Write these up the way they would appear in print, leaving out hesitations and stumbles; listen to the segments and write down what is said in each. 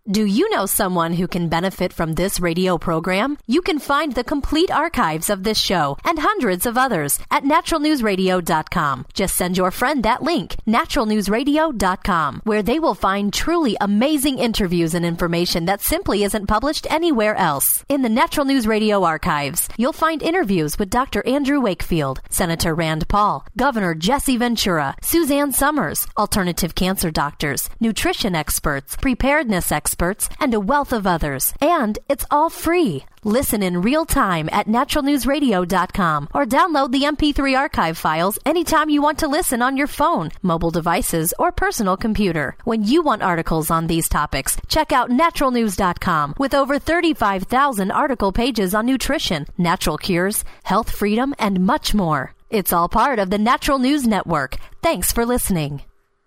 Do you know someone who can benefit from this radio program? You can find the complete archives of this show and hundreds of others at naturalnewsradio.com. Just send your friend that link, naturalnewsradio.com, where they will find truly amazing interviews and information that simply isn't published anywhere else. In the Natural News Radio archives, you'll find interviews with Dr. Andrew Wakefield, Senator Rand Paul, Governor Jesse Ventura, Suzanne Summers, alternative cancer doctors, nutrition experts, preparedness experts, and a wealth of others. And it's all free. Listen in real time at naturalnewsradio.com or download the MP3 archive files anytime you want to listen on your phone, mobile devices, or personal computer. When you want articles on these topics, check out naturalnews.com with over 35,000 article pages on nutrition, natural cures, health freedom, and much more. It's all part of the Natural News Network. Thanks for listening.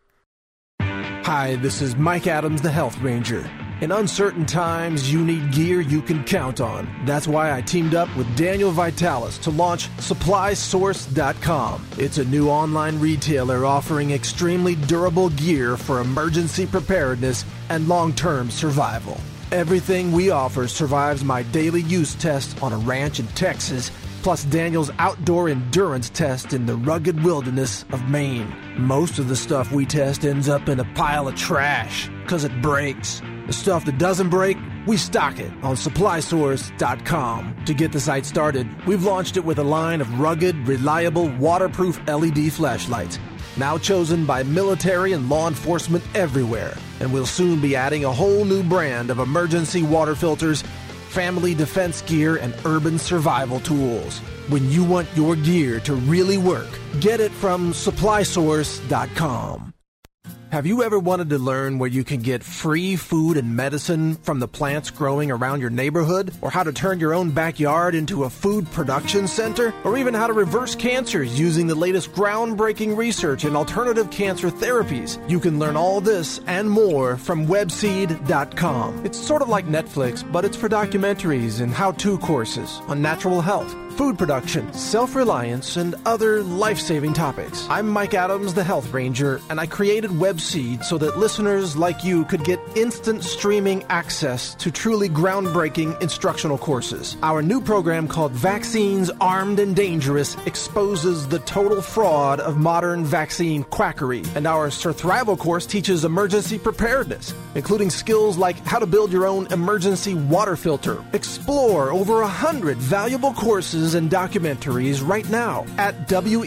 Hi, this is Mike Adams, the Health Ranger. In uncertain times, you need gear you can count on. That's why I teamed up with Daniel Vitalis to launch SupplySource.com. It's a new online retailer offering extremely durable gear for emergency preparedness and long-term survival. Everything we offer survives my daily use test on a ranch in Texas, plus Daniel's outdoor endurance test in the rugged wilderness of Maine. Most of the stuff we test ends up in a pile of trash because it breaks. The stuff that doesn't break, we stock it on SupplySource.com. To get the site started, we've launched it with a line of rugged, reliable, waterproof LED flashlights, now chosen by military and law enforcement everywhere. And we'll soon be adding a whole new brand of emergency water filters, family defense gear, and urban survival tools. When you want your gear to really work, get it from SupplySource.com. Have you ever wanted to learn where you can get free food and medicine from the plants growing around your neighborhood? Or how to turn your own backyard into a food production center? Or even how to reverse cancers using the latest groundbreaking research in alternative cancer therapies? You can learn all this and more from Webseed.com. It's sort of like Netflix, but it's for documentaries and how-to courses on natural health, food production, self-reliance, and other life-saving topics. I'm Mike Adams, the Health Ranger, and I created Webseed so that listeners like you could get instant streaming access to truly groundbreaking instructional courses. Our new program called Vaccines Armed and Dangerous exposes the total fraud of modern vaccine quackery. And our Surthrival course teaches emergency preparedness, including skills like how to build your own emergency water filter. Explore over 100 valuable courses and documentaries right now at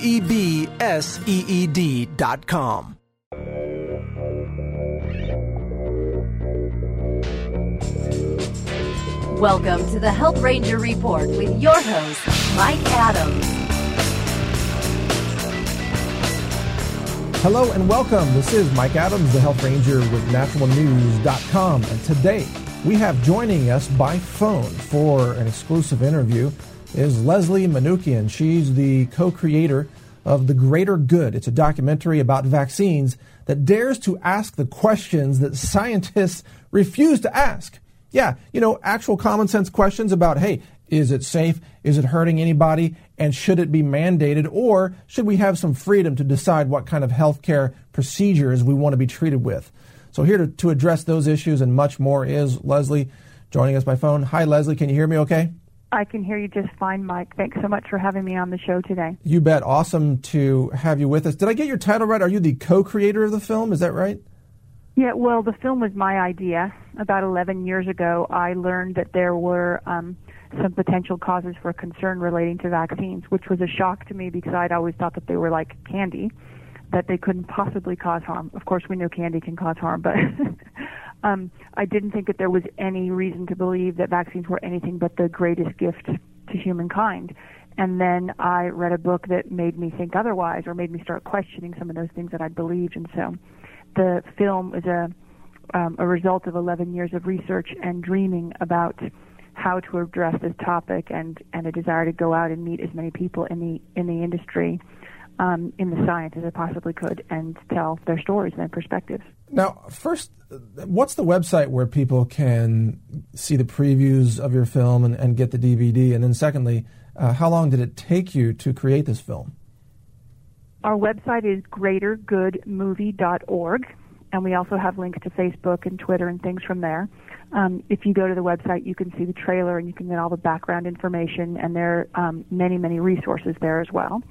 WEBSEED.com. Welcome to the Health Ranger Report with your host, Mike Adams. Hello and welcome. This is Mike Adams, the Health Ranger with naturalnews.com. And today we have joining us by phone for an exclusive interview is Leslie Manookian. She's the co-creator of The Greater Good. It's a documentary about vaccines that dares to ask the questions that scientists refuse to ask. Yeah, actual common sense questions about, hey, is it safe? Is it hurting anybody? And should it be mandated? Or should we have some freedom to decide what kind of healthcare procedures we want to be treated with? So here to address those issues and much more is Leslie joining us by phone. Hi, Leslie. Can you hear me okay? I can hear you just fine, Mike. Thanks so much for having me on the show today. You bet. Awesome to have you with us. Did I get your title right? Are you the co-creator of the film? Is that right? Yeah, well, the film was my idea. About 11 years ago, I learned that there were some potential causes for concern relating to vaccines, which was a shock to me because I'd always thought that they were like candy, that they couldn't possibly cause harm. Of course, we know candy can cause harm, but I didn't think that there was any reason to believe that vaccines were anything but the greatest gift to humankind. And then I read a book that made me think otherwise, or made me start questioning some of those things that I believed. And so the film is a result of 11 years of research and dreaming about how to address this topic, and a desire to go out and meet as many people in the industry, in the science as I possibly could, and tell their stories and their perspectives. Now, first, what's the website where people can see the previews of your film and get the DVD? And then secondly, how long did it take you to create this film? Our website is greatergoodmovie.org, and we also have links to Facebook and Twitter and things from there. If you go to the website, you can see the trailer and you can get all the background information, and there are many, many resources there as well.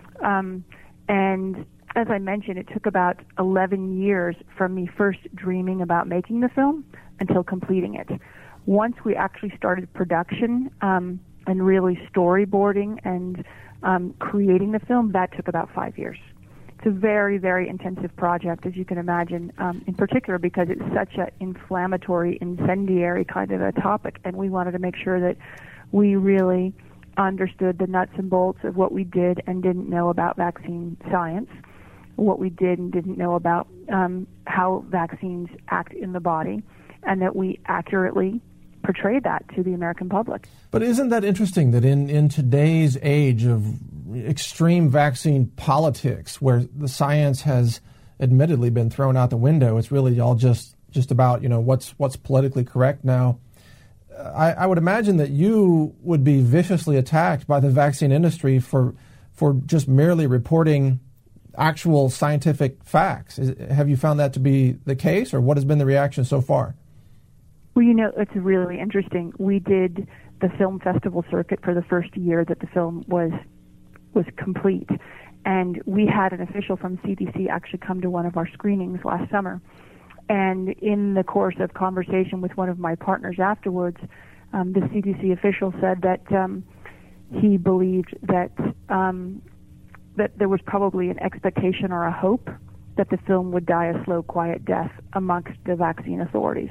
And as I mentioned, it took about 11 years from me first dreaming about making the film until completing it. Once we actually started production and really storyboarding and creating the film, that took about 5 years. It's a very, very intensive project, as you can imagine, in particular because it's such an inflammatory, incendiary kind of a topic, and we wanted to make sure that we really understood the nuts and bolts of what we did and didn't know about vaccine science, what we did and didn't know about how vaccines act in the body, and that we accurately portray that to the American public. But isn't that interesting that in today's age of extreme vaccine politics, where the science has admittedly been thrown out the window, it's really all just about, what's politically correct now. I would imagine that you would be viciously attacked by the vaccine industry for just merely reporting actual scientific facts. Have you found that to be the case, or what has been the reaction so far? Well, it's really interesting. We did the film festival circuit for the first year that the film was complete, and we had an official from CDC actually come to one of our screenings last summer. And in the course of conversation with one of my partners afterwards, the CDC official said that he believed that there was probably an expectation or a hope that the film would die a slow, quiet death amongst the vaccine authorities.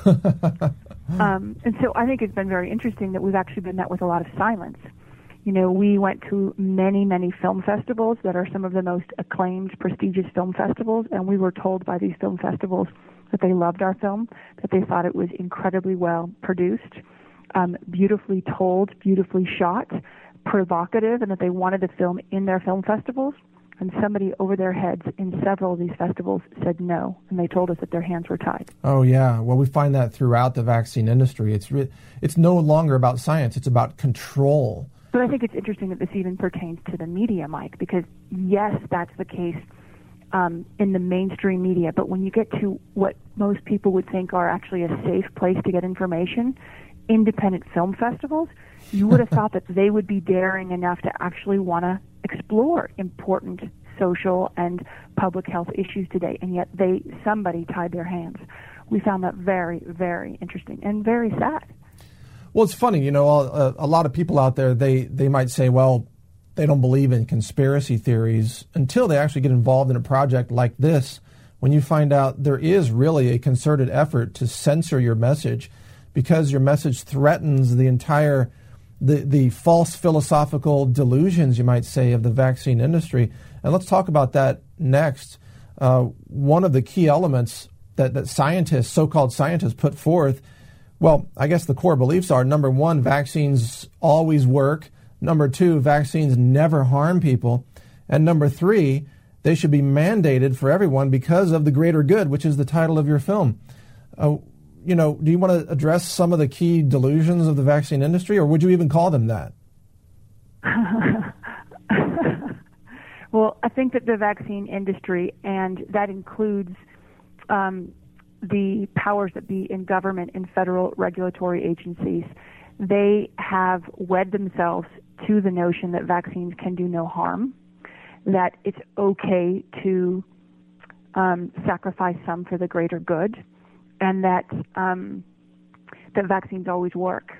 And so I think it's been very interesting that we've actually been met with a lot of silence. We went to many, many film festivals that are some of the most acclaimed, prestigious film festivals, and we were told by these film festivals that they loved our film, that they thought it was incredibly well produced, beautifully told, beautifully shot, provocative, and that they wanted the film in their film festivals. And somebody over their heads in several of these festivals said no, and they told us that their hands were tied. Oh, yeah. Well, we find that throughout the vaccine industry. It's no longer about science. It's about control. But I think it's interesting that this even pertains to the media, Mike, because, yes, that's the case in the mainstream media. But when you get to what most people would think are actually a safe place to get information, independent film festivals, you would have thought that they would be daring enough to actually want to explore important social and public health issues today, and yet somebody tied their hands. We found that very, very interesting and very sad. Well, it's funny, a lot of people out there, they might say, well, they don't believe in conspiracy theories until they actually get involved in a project like this, when you find out there is really a concerted effort to censor your message because your message threatens the entire the false philosophical delusions, you might say, of the vaccine industry. And let's talk about that next. One of the key elements that scientists, so-called scientists, put forth, well, I guess the core beliefs are, number one, vaccines always work. Number two, vaccines never harm people. And number three, they should be mandated for everyone because of the greater good, which is the title of your film. Do you want to address some of the key delusions of the vaccine industry, or would you even call them that? Well, I think that the vaccine industry, and that includes the powers that be in government and federal regulatory agencies, they have wed themselves to the notion that vaccines can do no harm, that it's okay to sacrifice some for the greater good, and that vaccines always work.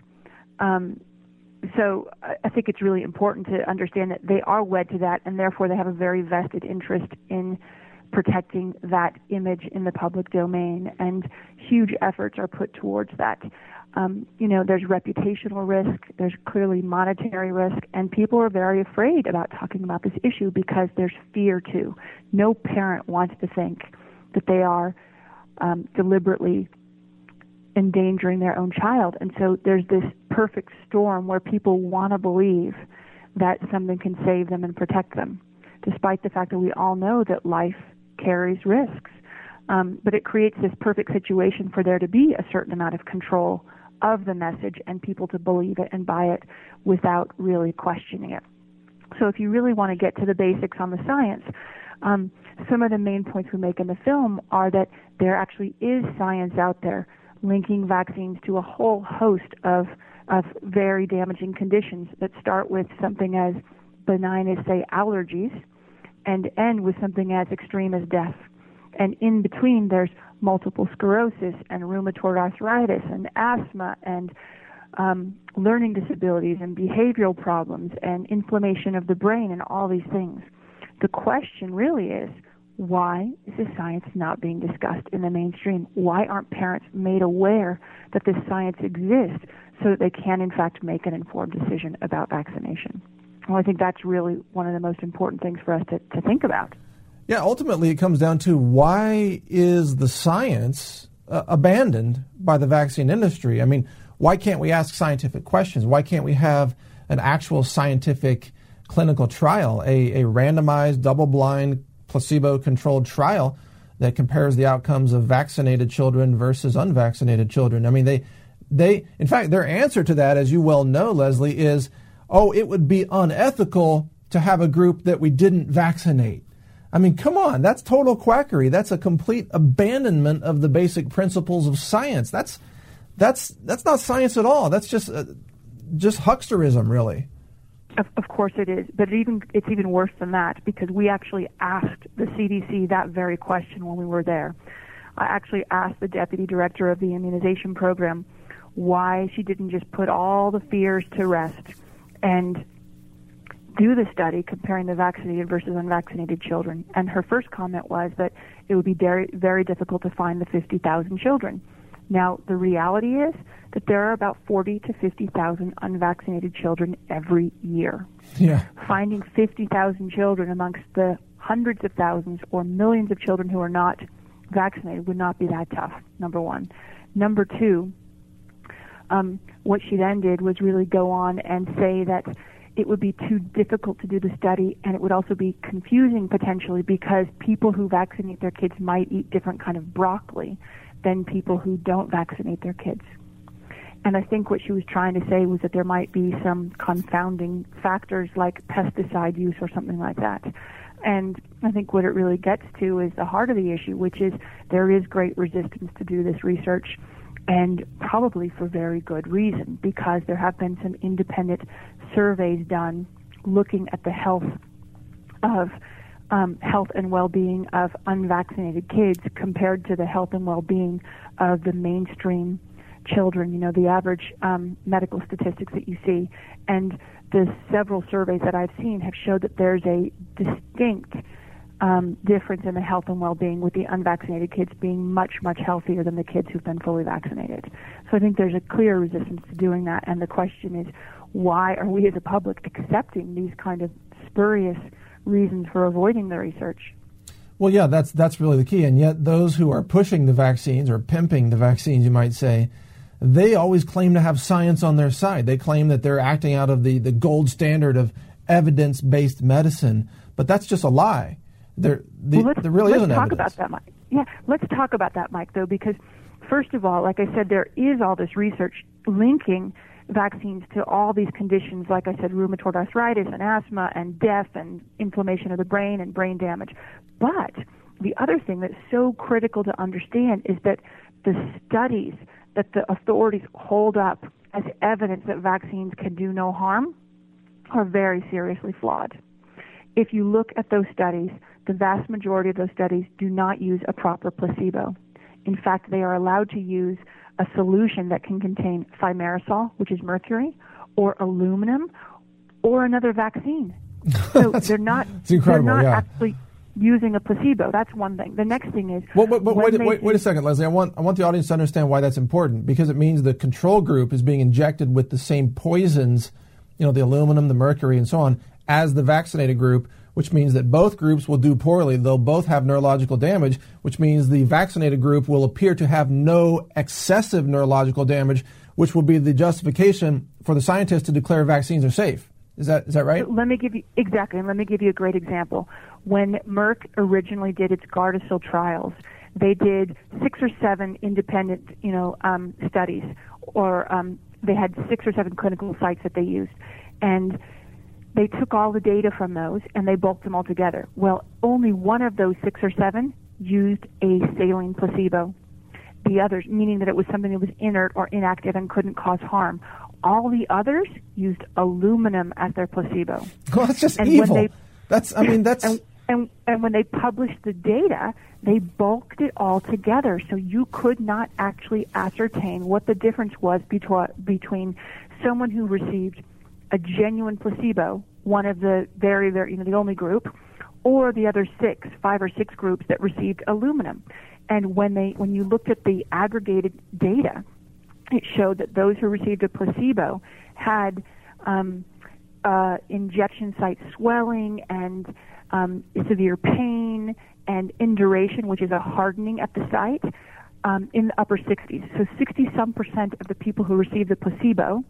So I think it's really important to understand that they are wed to that, and therefore they have a very vested interest in protecting that image in the public domain, and huge efforts are put towards that. There's reputational risk, there's clearly monetary risk, and people are very afraid about talking about this issue because there's fear too. No parent wants to think that they are deliberately endangering their own child. And so there's this perfect storm where people want to believe that something can save them and protect them, despite the fact that we all know that life carries risks. But it creates this perfect situation for there to be a certain amount of control of the message and people to believe it and buy it without really questioning it. So if you really want to get to the basics on the science, some of the main points we make in the film are that there actually is science out there linking vaccines to a whole host of very damaging conditions that start with something as benign as, say, allergies and end with something as extreme as death. And in between, there's multiple sclerosis and rheumatoid arthritis and asthma and learning disabilities and behavioral problems and inflammation of the brain and all these things. The question really is, why is this science not being discussed in the mainstream? Why aren't parents made aware that this science exists so that they can, in fact, make an informed decision about vaccination? Well, I think that's really one of the most important things for us to think about. Yeah, ultimately it comes down to, why is the science abandoned by the vaccine industry? I mean, why can't we ask scientific questions? Why can't we have an actual scientific clinical trial, a randomized, double-blind, placebo-controlled trial that compares the outcomes of vaccinated children versus unvaccinated children? I mean, they in fact, their answer to that, as you well know, Leslie, is, it would be unethical to have a group that we didn't vaccinate. I mean, come on, that's total quackery. That's a complete abandonment of the basic principles of science. That's not science at all. That's just hucksterism, really. Of course it is, but it's even worse than that, because we actually asked the CDC that very question when we were there. I actually asked the deputy director of the immunization program why she didn't just put all the fears to rest and do the study comparing the vaccinated versus unvaccinated children. And her first comment was that it would be very, very difficult to find the 50,000 children. Now, the reality is that there are about 40 to 50,000 unvaccinated children every year. Yeah. Finding 50,000 children amongst the hundreds of thousands or millions of children who are not vaccinated would not be that tough, number one. Number two, what she then did was really go on and say that it would be too difficult to do the study, and it would also be confusing potentially, because people who vaccinate their kids might eat different kind of broccoli than people who don't vaccinate their kids. And I think what she was trying to say was that there might be some confounding factors like pesticide use or something like that. And I think what it really gets to is the heart of the issue, which is there is great resistance to do this research, and probably for very good reason, because there have been some independent surveys done looking at the health and well-being of unvaccinated kids compared to the health and well-being of the mainstream children, the average medical statistics that you see. And the several surveys that I've seen have showed that there's a distinct difference in the health and well-being, with the unvaccinated kids being much, much healthier than the kids who've been fully vaccinated. So I think there's a clear resistance to doing that, and the question is, why are we as a public accepting these kind of spurious reasons for avoiding the research? Well, yeah, that's really the key. And yet those who are pushing the vaccines, or pimping the vaccines, you might say, they always claim to have science on their side. They claim that they're acting out of the gold standard of evidence-based medicine. But that's just a lie. There really isn't evidence. Let's talk about that, Mike. Yeah, let's talk about that, Mike, though, because first of all, like I said, there is all this research linking vaccines to all these conditions, like I said, rheumatoid arthritis and asthma and death and inflammation of the brain and brain damage. But the other thing that's so critical to understand is that the studies that the authorities hold up as evidence that vaccines can do no harm are very seriously flawed. If you look at those studies, the vast majority of those studies do not use a proper placebo. In fact, they are allowed to use a solution that can contain thimerosal, which is mercury, or aluminum, or another vaccine. So they're not actually using a placebo. That's one thing. The next thing is... Wait a second, Leslie. I want the audience to understand why that's important, because it means the control group is being injected with the same poisons, the aluminum, the mercury, and so on, as the vaccinated group, which means that both groups will do poorly. They'll both have neurological damage, which means the vaccinated group will appear to have no excessive neurological damage, which will be the justification for the scientists to declare vaccines are safe. Is that right? Let me give you a great example. When Merck originally did its Gardasil trials, they did 6 or 7 independent, studies, or they had 6 or 7 clinical sites that they used, and they took all the data from those and they bulked them all together. Well, only one of those 6 or 7 used a saline placebo. The others, meaning that it was something that was inert or inactive and couldn't cause harm. All the others used aluminum as their placebo. Well, that's just evil. That's. And when they published the data, they bulked it all together, so you could not actually ascertain what the difference was between someone who received a genuine placebo, one of the very, very, the only group, or the other 5 or 6 groups that received aluminum. And when you looked at the aggregated data, it showed that those who received a placebo had injection site swelling and severe pain and induration, which is a hardening at the site, in the upper 60s. So 60-some% of the people who received the placebo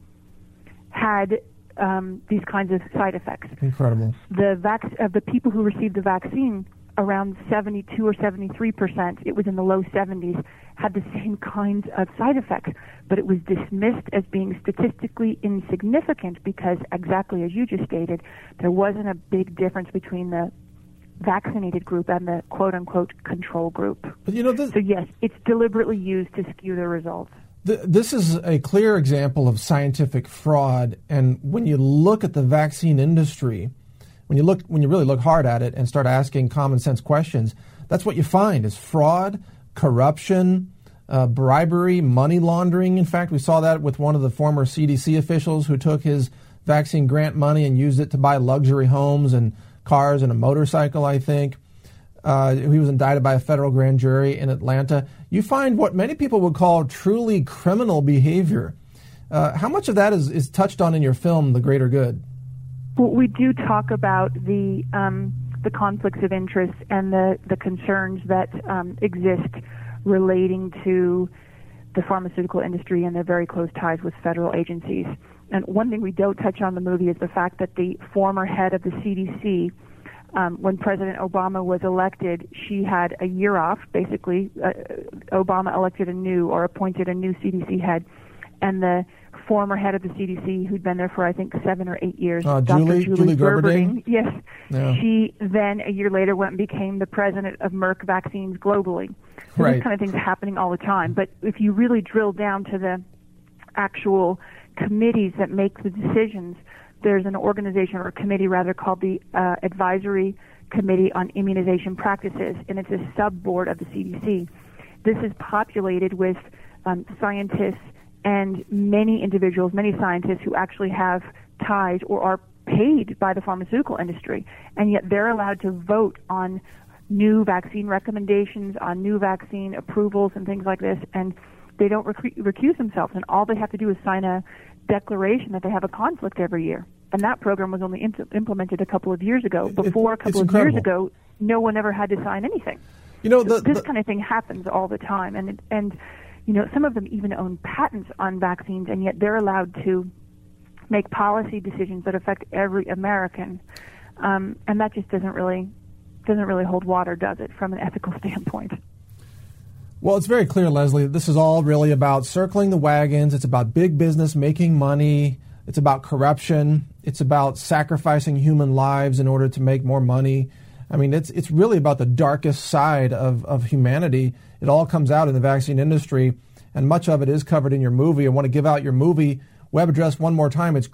had these kinds of side effects. Incredible. Of the people who received the vaccine, around 72 or 73%, it was in the low 70s, had the same kinds of side effects, but it was dismissed as being statistically insignificant because, exactly as you just stated, there wasn't a big difference between the vaccinated group and the quote-unquote control group. But so yes, it's deliberately used to skew the results. This is a clear example of scientific fraud, and when you look at the vaccine industry, when you really look hard at it and start asking common sense questions, that's what you find is fraud, corruption, bribery, money laundering. In fact, we saw that with one of the former CDC officials who took his vaccine grant money and used it to buy luxury homes and cars and a motorcycle, I think. He was indicted by a federal grand jury in Atlanta. You find what many people would call truly criminal behavior. How much of that is touched on in your film, The Greater Good? Well, we do talk about the conflicts of interest and the concerns that exist relating to the pharmaceutical industry and their very close ties with federal agencies. And one thing we don't touch on in the movie is the fact that the former head of the CDC, when President Obama was elected, she had a year off. Basically, Obama elected appointed a new CDC head, and the former head of the CDC, who'd been there for, I think, 7 or 8 years, Dr. Julie Gerberding. Yes. Yeah. She then, a year later, went and became the president of Merck Vaccines globally. So right. These kind of things are happening all the time. But if you really drill down to the actual committees that make the decisions, there's an organization, or a committee rather, called the Advisory Committee on Immunization Practices, and it's a sub-board of the CDC. This is populated with scientists and many individuals, many scientists who actually have ties or are paid by the pharmaceutical industry, and yet they're allowed to vote on new vaccine recommendations, on new vaccine approvals and things like this, and they don't recuse themselves, and all they have to do is sign a declaration that they have a conflict every year. And that program was only implemented a couple of years ago. Before a couple of years ago, no one ever had to sign anything. This kind of thing happens all the time, and some of them even own patents on vaccines, and yet they're allowed to make policy decisions that affect every American, and that just doesn't really hold water, does it, from an ethical standpoint? Well, it's very clear, Leslie, that this is all really about circling the wagons. It's about big business making money. It's about corruption. It's about sacrificing human lives in order to make more money. I mean, it's really about the darkest side of humanity. It all comes out in the vaccine industry, and much of it is covered in your movie. I want to give out your movie web address one more time. It's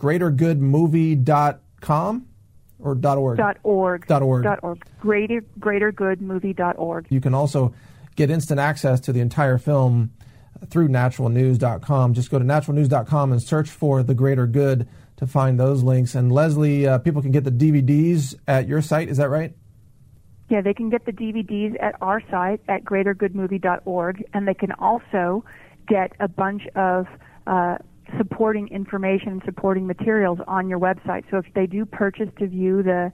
greatergoodmovie.com or .org? .org. .org. Greatergoodmovie.org. You can also get instant access to the entire film through naturalnews.com. Just go to naturalnews.com and search for The Greater Good to find those links. And Leslie, people can get the DVDs at your site, is that right? Yeah, they can get the DVDs at our site at greatergoodmovie.org, and they can also get a bunch of supporting information and supporting materials on your website. So if they do purchase to view the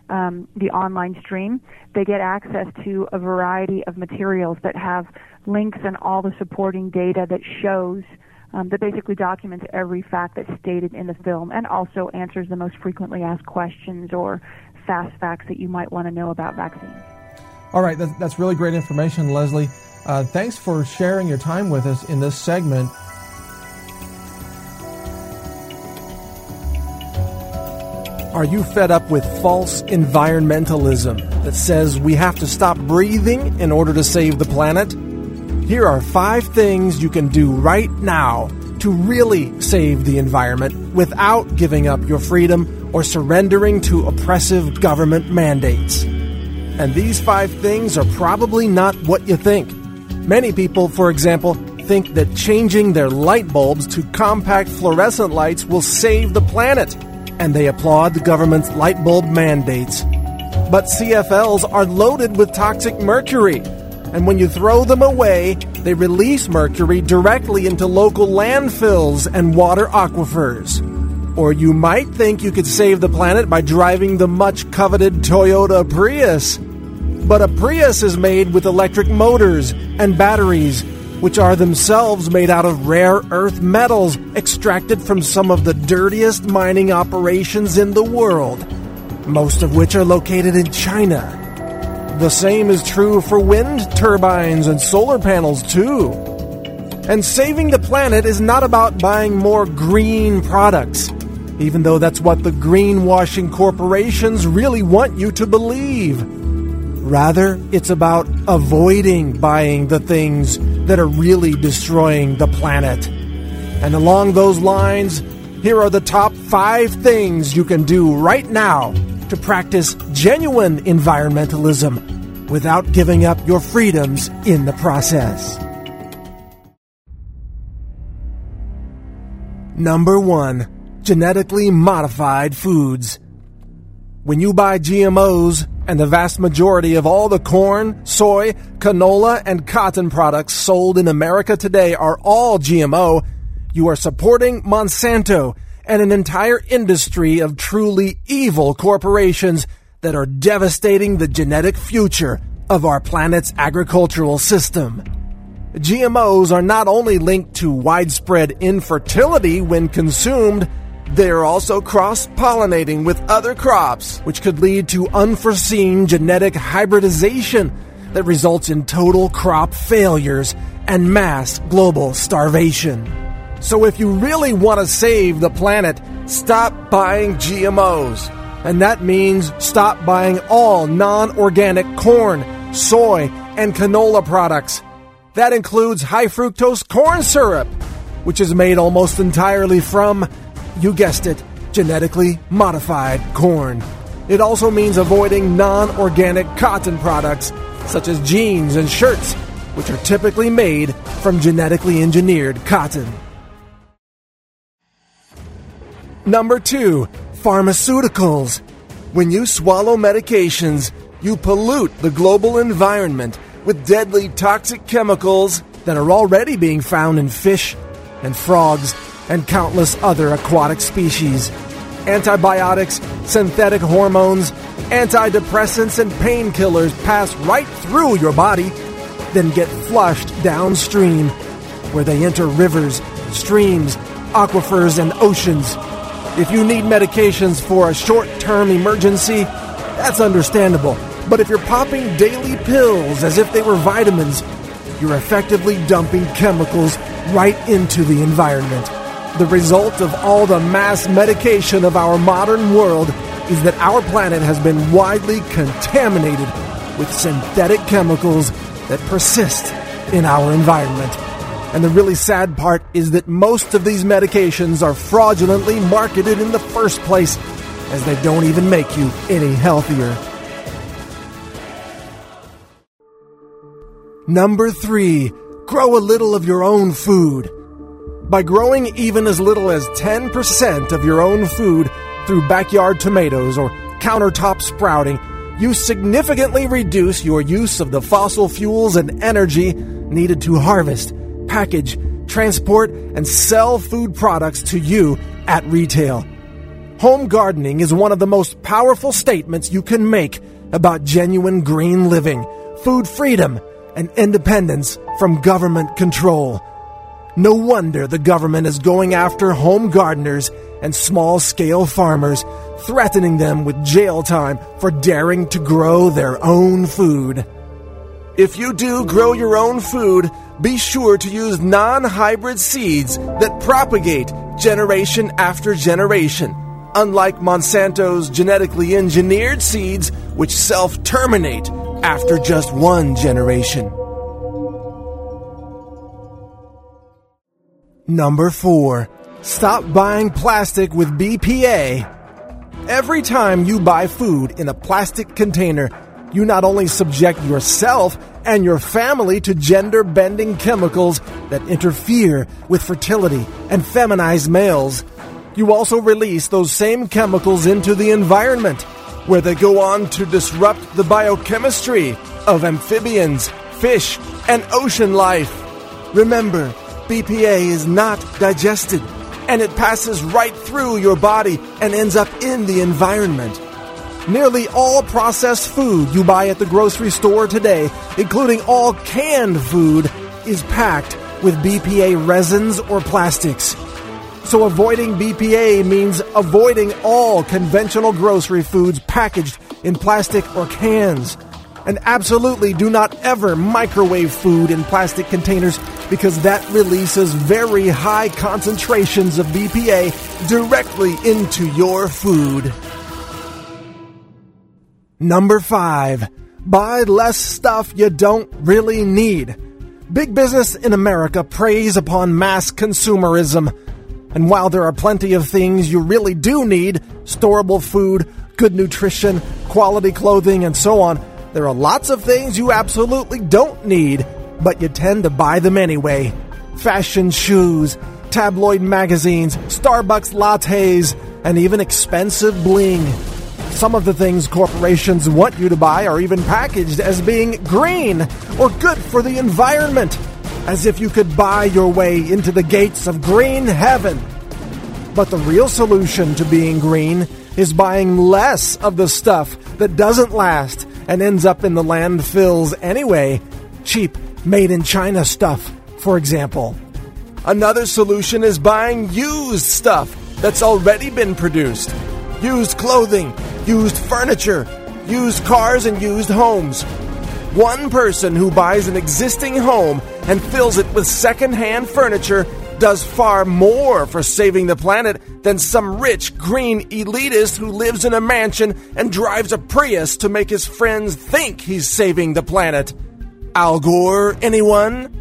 online stream, they get access to a variety of materials that have links and all the supporting data that shows, that basically documents every fact that's stated in the film, and also answers the most frequently asked questions or fast facts that you might want to know about vaccines. All right, that's really great information, Leslie. Thanks for sharing your time with us in this segment. Are you fed up with false environmentalism that says we have to stop breathing in order to save the planet? Here are 5 things you can do right now to really save the environment without giving up your freedom or surrendering to oppressive government mandates. And these 5 things are probably not what you think. Many people, for example, think that changing their light bulbs to compact fluorescent lights will save the planet, and they applaud the government's light bulb mandates. But CFLs are loaded with toxic mercury, and when you throw them away, they release mercury directly into local landfills and water aquifers. Or you might think you could save the planet by driving the much-coveted Toyota Prius. But a Prius is made with electric motors and batteries, which are themselves made out of rare earth metals extracted from some of the dirtiest mining operations in the world, most of which are located in China. The same is true for wind turbines and solar panels, too. And saving the planet is not about buying more green products, even though that's what the greenwashing corporations really want you to believe. Rather, it's about avoiding buying the things that are really destroying the planet. And along those lines, here are the top 5 things you can do right now to practice genuine environmentalism without giving up your freedoms in the process. Number 1. Genetically modified foods. When you buy GMOs, and the vast majority of all the corn, soy, canola, and cotton products sold in America today are all GMO, you are supporting Monsanto and an entire industry of truly evil corporations that are devastating the genetic future of our planet's agricultural system. GMOs are not only linked to widespread infertility when consumed, they are also cross-pollinating with other crops, which could lead to unforeseen genetic hybridization that results in total crop failures and mass global starvation. So if you really want to save the planet, stop buying GMOs. And that means stop buying all non-organic corn, soy, and canola products. That includes high-fructose corn syrup, which is made almost entirely from, you guessed it, genetically modified corn. It also means avoiding non-organic cotton products, such as jeans and shirts, which are typically made from genetically engineered cotton. Number 2, pharmaceuticals. When you swallow medications, you pollute the global environment with deadly toxic chemicals that are already being found in fish and frogs and countless other aquatic species. Antibiotics, synthetic hormones, antidepressants, and painkillers pass right through your body, then get flushed downstream, where they enter rivers, streams, aquifers, and oceans. If you need medications for a short-term emergency, that's understandable. But if you're popping daily pills as if they were vitamins, you're effectively dumping chemicals right into the environment. The result of all the mass medication of our modern world is that our planet has been widely contaminated with synthetic chemicals that persist in our environment. And the really sad part is that most of these medications are fraudulently marketed in the first place, as they don't even make you any healthier. Number 3, grow a little of your own food. By growing even as little as 10% of your own food through backyard tomatoes or countertop sprouting, you significantly reduce your use of the fossil fuels and energy needed to harvest, package, transport, and sell food products to you at retail. Home gardening is one of the most powerful statements you can make about genuine green living, food freedom, and independence from government control. No wonder the government is going after home gardeners and small-scale farmers, threatening them with jail time for daring to grow their own food. If you do grow your own food, be sure to use non-hybrid seeds that propagate generation after generation. unlike Monsanto's genetically engineered seeds, which self-terminate after just one generation. Number 4. Stop buying plastic with BPA. Every time you buy food in a plastic container, you not only subject yourself and your family to gender-bending chemicals that interfere with fertility and feminize males, you also release those same chemicals into the environment, where they go on to disrupt the biochemistry of amphibians, fish, and ocean life. Remember, BPA is not digested, and it passes right through your body and ends up in the environment. Nearly all processed food you buy at the grocery store today, including all canned food, is packed with BPA resins or plastics. So avoiding BPA means avoiding all conventional grocery foods packaged in plastic or cans. And absolutely do not ever microwave food in plastic containers, because that releases very high concentrations of BPA directly into your food. Number 5. Buy less stuff you don't really need. Big business in America preys upon mass consumerism. And while there are plenty of things you really do need, storable food, good nutrition, quality clothing, and so on, there are lots of things you absolutely don't need, but you tend to buy them anyway. Fashion shoes, tabloid magazines, Starbucks lattes, and even expensive bling. Some of the things corporations want you to buy are even packaged as being green or good for the environment, as if you could buy your way into the gates of green heaven. But the real solution to being green is buying less of the stuff that doesn't last and ends up in the landfills anyway. Cheap, made-in-China stuff, for example. Another solution is buying used stuff that's already been produced. Used clothing, used furniture, used cars, and used homes. One person who buys an existing home and fills it with second-hand furniture does far more for saving the planet than some rich green elitist who lives in a mansion and drives a Prius to make his friends think he's saving the planet. Al Gore, anyone?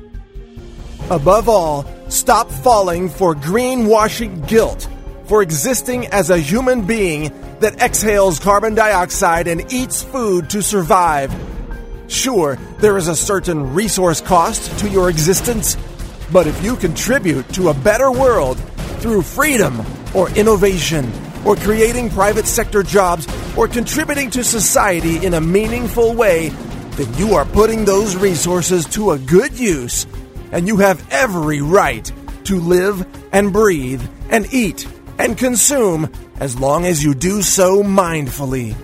Above all, stop falling for greenwashing guilt for existing as a human being that exhales carbon dioxide and eats food to survive. Sure, there is a certain resource cost to your existence, but if you contribute to a better world through freedom or innovation or creating private sector jobs or contributing to society in a meaningful way, then you are putting those resources to a good use, and you have every right to live and breathe and eat and consume as long as you do so mindfully.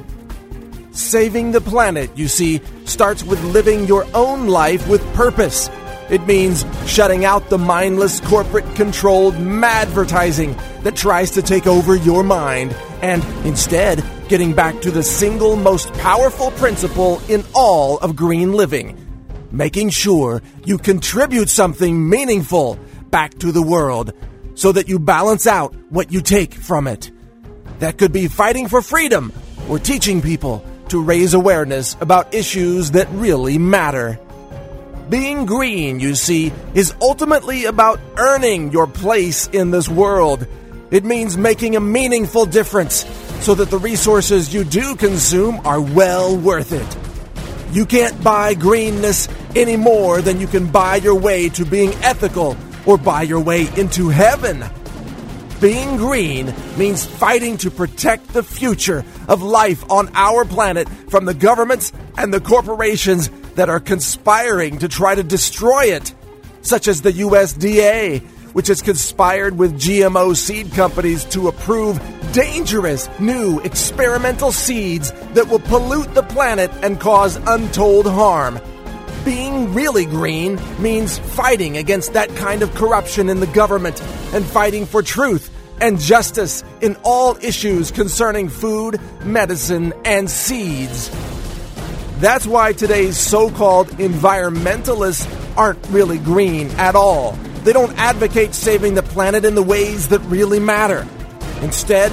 Saving the planet, you see, starts with living your own life with purpose. It means shutting out the mindless corporate-controlled madvertising that tries to take over your mind, and instead getting back to the single most powerful principle in all of green living: making sure you contribute something meaningful back to the world so that you balance out what you take from it. That could be fighting for freedom or teaching people to raise awareness about issues that really matter. Being green, you see, is ultimately about earning your place in this world. It means making a meaningful difference so that the resources you do consume are well worth it. You can't buy greenness any more than you can buy your way to being ethical or buy your way into heaven. Being green means fighting to protect the future of life on our planet from the governments and the corporations that are conspiring to try to destroy it, such as the USDA, which has conspired with GMO seed companies to approve dangerous new experimental seeds that will pollute the planet and cause untold harm. Being really green means fighting against that kind of corruption in the government and fighting for truth and justice in all issues concerning food, medicine, and seeds. That's why today's so-called environmentalists aren't really green at all. They don't advocate saving the planet in the ways that really matter. Instead,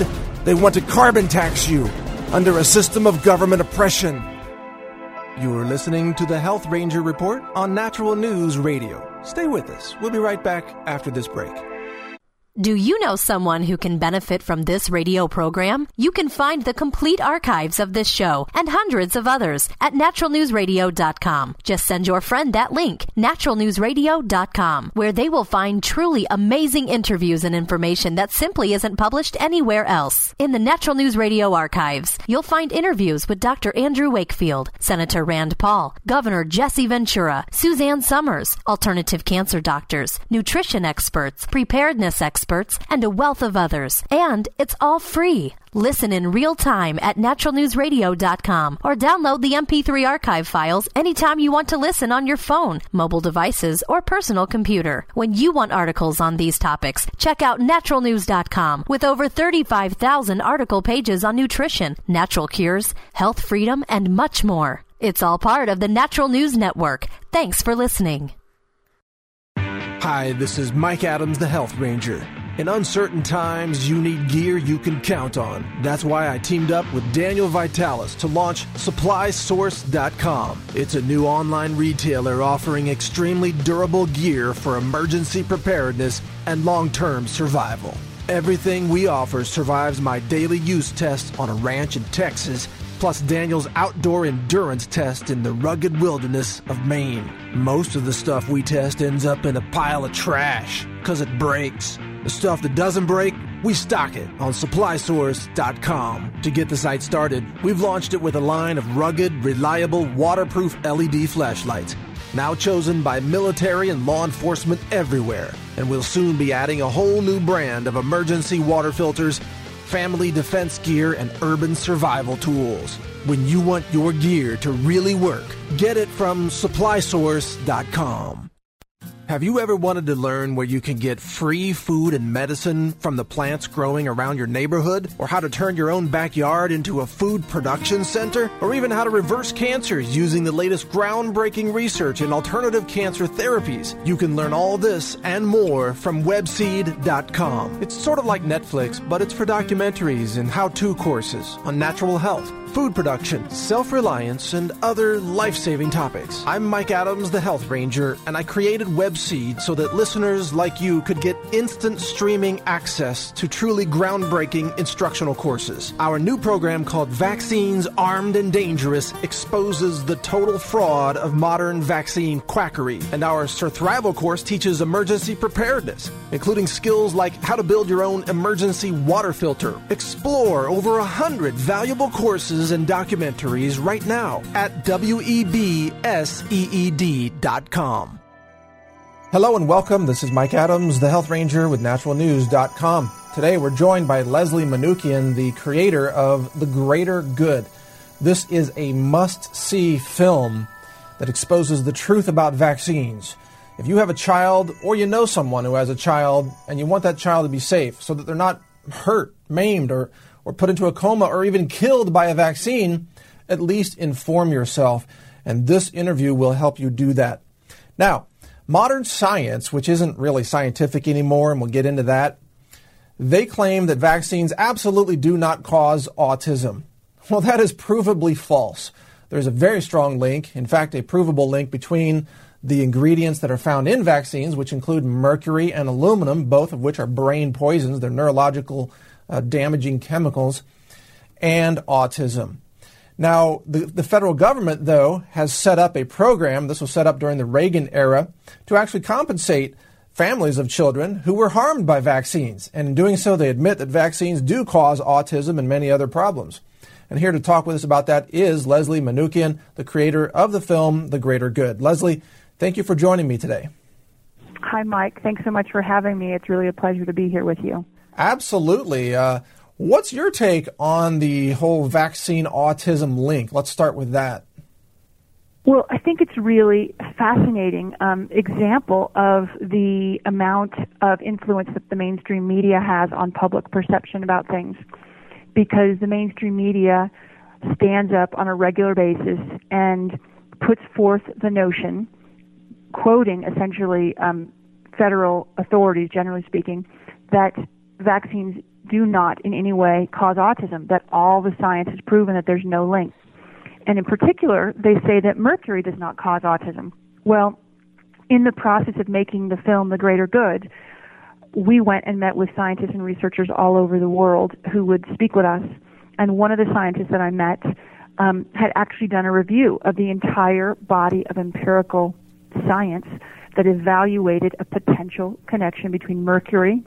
They want to carbon tax you under a system of government oppression. You are listening to the Health Ranger Report on Natural News Radio. Stay with us. We'll be right back after this break. Do you know someone who can benefit from this radio program? You can find the complete archives of this show and hundreds of others at naturalnewsradio.com. Just send your friend that link, naturalnewsradio.com, where they will find truly amazing interviews and information that simply isn't published anywhere else. In the Natural News Radio archives, you'll find interviews with Dr. Andrew Wakefield, Senator Rand Paul, Governor Jesse Ventura, Suzanne Summers, alternative cancer doctors, nutrition experts, preparedness experts, and a wealth of others. And it's all free. Listen in real time at naturalnewsradio.com or download the MP3 archive files anytime you want to listen on your phone, mobile devices, or personal computer. When you want articles on these topics, check out naturalnews.com with over 35,000 article pages on nutrition, natural cures, health freedom, and much more. It's all part of the Natural News Network. Thanks for listening. Hi, this is Mike Adams, the Health Ranger. In uncertain times, you need gear you can count on. That's why I teamed up with Daniel Vitalis to launch SupplySource.com. It's a new online retailer offering extremely durable gear for emergency preparedness and long-term survival. Everything we offer survives my daily use test on a ranch in Texas, plus Daniel's outdoor endurance test in the rugged wilderness of Maine. Most of the stuff we test ends up in a pile of trash because it breaks. The stuff that doesn't break, we stock it on SupplySource.com. To get the site started, we've launched it with a line of rugged, reliable, waterproof LED flashlights, now chosen by military and law enforcement everywhere. And we'll soon be adding a whole new brand of emergency water filters, family defense gear, and urban survival tools. When you want your gear to really work, get it from SupplySource.com. Have you ever wanted to learn where you can get free food and medicine from the plants growing around your neighborhood? Or how to turn your own backyard into a food production center? Or even how to reverse cancers using the latest groundbreaking research in alternative cancer therapies? You can learn all this and more from Webseed.com. It's sort of like Netflix, but it's for documentaries and how-to courses on natural health, food production, self-reliance, and other life-saving topics. I'm Mike Adams, the Health Ranger, and I created Webseed so that listeners like you could get instant streaming access to truly groundbreaking instructional courses. Our new program called Vaccines Armed and Dangerous exposes the total fraud of modern vaccine quackery. And our Surthrival course teaches emergency preparedness, including skills like how to build your own emergency water filter. Explore over 100 valuable courses and documentaries right now at WEBSEED.com. Hello and welcome. This is Mike Adams, the Health Ranger with naturalnews.com. Today we're joined by Leslie Manookian, the creator of The Greater Good. This is a must-see film that exposes the truth about vaccines. If you have a child or you know someone who has a child and you want that child to be safe so that they're not hurt, maimed, or put into a coma or even killed by a vaccine, at least inform yourself. And this interview will help you do that. Now, modern science, which isn't really scientific anymore, and we'll get into that, they claim that vaccines absolutely do not cause autism. Well, that is provably false. There's a very strong link, in fact, a provable link between the ingredients that are found in vaccines, which include mercury and aluminum, both of which are brain poisons. They're neurological damaging chemicals, and autism. Now, the federal government, though, has set up a program, this was set up during the Reagan era, to actually compensate families of children who were harmed by vaccines. And in doing so, they admit that vaccines do cause autism and many other problems. And here to talk with us about that is Leslie Manookian, the creator of the film The Greater Good. Leslie, thank you for joining me today. Hi, Mike. Thanks so much for having me. It's really a pleasure to be here with you. Absolutely. What's your take on the whole vaccine autism link? Let's start with that. Well, I think it's really a fascinating example of the amount of influence that the mainstream media has on public perception about things, because the mainstream media stands up on a regular basis and puts forth the notion, quoting essentially federal authorities, generally speaking, that vaccines do not in any way cause autism, that all the science has proven that there's no link. And in particular, they say that mercury does not cause autism. Well, in the process of making the film The Greater Good, we went and met with scientists and researchers all over the world who would speak with us. And one of the scientists that I met had actually done a review of the entire body of empirical science that evaluated a potential connection between mercury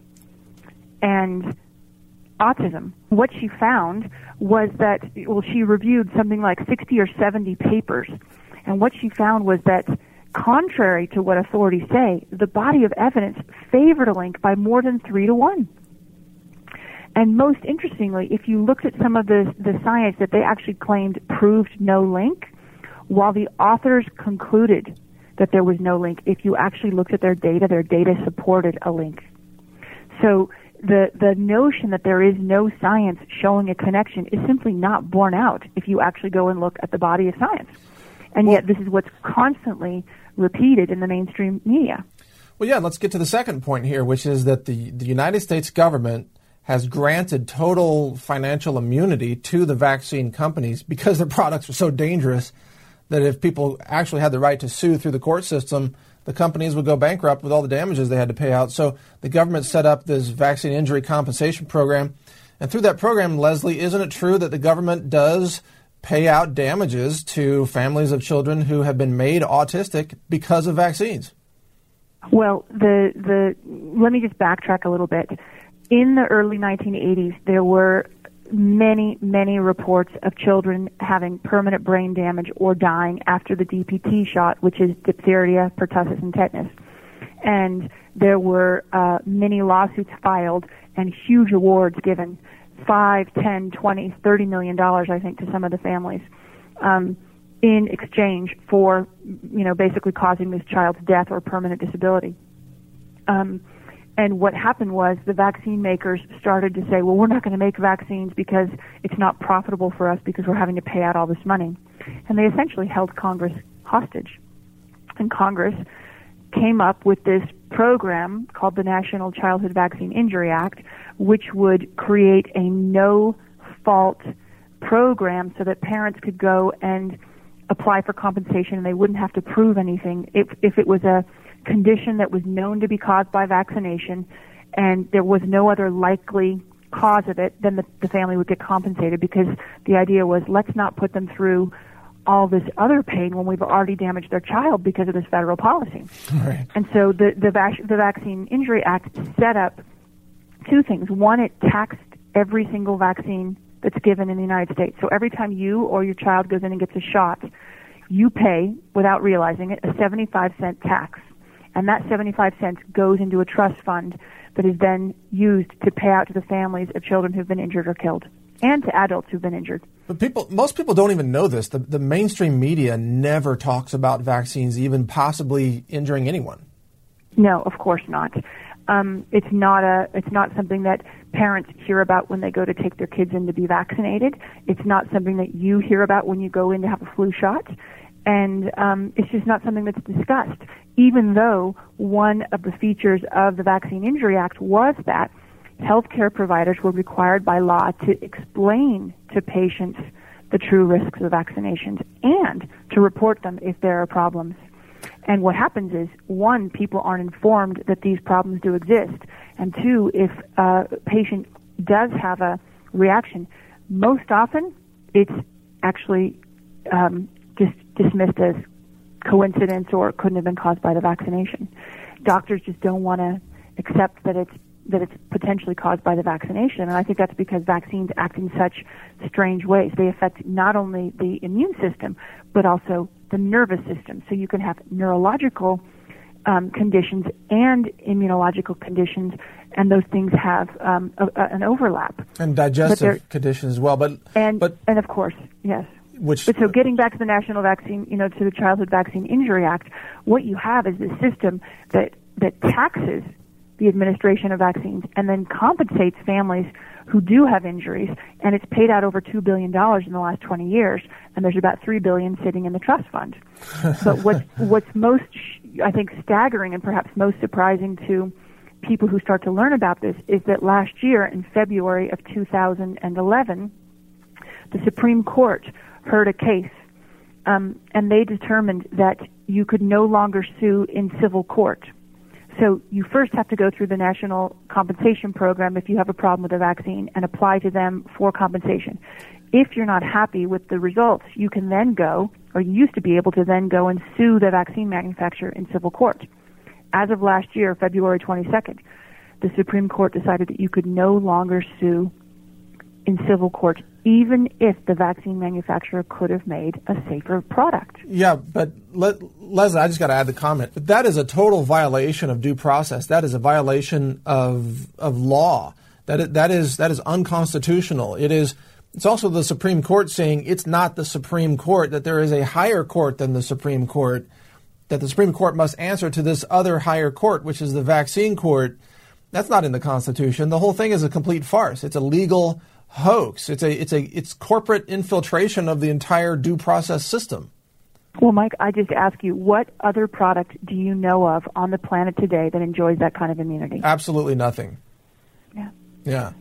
and autism. What she found was that, she reviewed something like 60 or 70 papers, and what she found was that, contrary to what authorities say, the body of evidence favored a link by more than 3 to 1. And most interestingly, if you looked at some of the science that they actually claimed proved no link, while the authors concluded that there was no link, if you actually looked at their data supported a link. So the notion that there is no science showing a connection is simply not borne out if you actually go and look at the body of science. And yet this is what's constantly repeated in the mainstream media. Well, yeah, let's get to the second point here, which is that the United States government has granted total financial immunity to the vaccine companies because their products are so dangerous that if people actually had the right to sue through the court system, the companies would go bankrupt with all the damages they had to pay out. So the government set up this vaccine injury compensation program. And through that program, Leslie, isn't it true that the government does pay out damages to families of children who have been made autistic because of vaccines? Well, let me just backtrack a little bit. In the early 1980s, there were many, many reports of children having permanent brain damage or dying after the DPT shot, which is diphtheria, pertussis, and tetanus. And there were many lawsuits filed and huge awards given, $5, $10, $20, $30 million, I think, to some of the families, in exchange for, basically causing this child's death or permanent disability. And what happened was the vaccine makers started to say, well, we're not going to make vaccines because it's not profitable for us because we're having to pay out all this money. And they essentially held Congress hostage. And Congress came up with this program called the National Childhood Vaccine Injury Act, which would create a no-fault program so that parents could go and apply for compensation and they wouldn't have to prove anything if it was a condition that was known to be caused by vaccination and there was no other likely cause of it, then the family would get compensated, because the idea was, let's not put them through all this other pain when we've already damaged their child because of this federal policy. Right. And so the Vaccine Injury Act set up two things. One, it taxed every single vaccine that's given in the United States. So every time you or your child goes in and gets a shot, you pay, without realizing it, a 75-cent tax. And that 75 cents goes into a trust fund that is then used to pay out to the families of children who've been injured or killed, and to adults who've been injured. But most people don't even know this. The mainstream media never talks about vaccines even possibly injuring anyone. No, of course not. It's not something that parents hear about when they go to take their kids in to be vaccinated. It's not something that you hear about when you go in to have a flu shot. And it's just not something that's discussed, even though one of the features of the Vaccine Injury Act was that healthcare providers were required by law to explain to patients the true risks of vaccinations and to report them if there are problems. And what happens is, one, people aren't informed that these problems do exist, and two, if a patient does have a reaction, most often it's actually just dismissed as coincidence or couldn't have been caused by the vaccination. Doctors just don't want to accept that it's potentially caused by the vaccination, and I think that's because vaccines act in such strange ways. They affect not only the immune system, but also the nervous system. So you can have neurological conditions and immunological conditions, and those things have an overlap. And digestive conditions as well. And of course, yes. But so getting back to the National Vaccine, to the Childhood Vaccine Injury Act, what you have is this system that taxes the administration of vaccines and then compensates families who do have injuries, and it's paid out over $2 billion in the last 20 years, and there's about $3 billion sitting in the trust fund. But what's most, I think, staggering and perhaps most surprising to people who start to learn about this is that last year, in February of 2011, the Supreme Court heard a case, and they determined that you could no longer sue in civil court. So you first have to go through the National Compensation Program if you have a problem with a vaccine and apply to them for compensation. If you're not happy with the results, you can then go, or you used to be able to then go and sue the vaccine manufacturer in civil court. As of last year, February 22nd, the Supreme Court decided that you could no longer sue in civil court, even if the vaccine manufacturer could have made a safer product. Yeah, but Leslie, I just got to add the comment. But that is a total violation of due process. That is a violation of law. That is unconstitutional. It's also the Supreme Court saying it's not the Supreme Court, that there is a higher court than the Supreme Court, that the Supreme Court must answer to this other higher court, which is the vaccine court. That's not in the Constitution. The whole thing is a complete farce. It's a legal hoax. It's corporate infiltration of the entire due process system. Well, Mike, I just ask you, what other product do you know of on the planet today that enjoys that kind of immunity? Absolutely nothing. Yeah.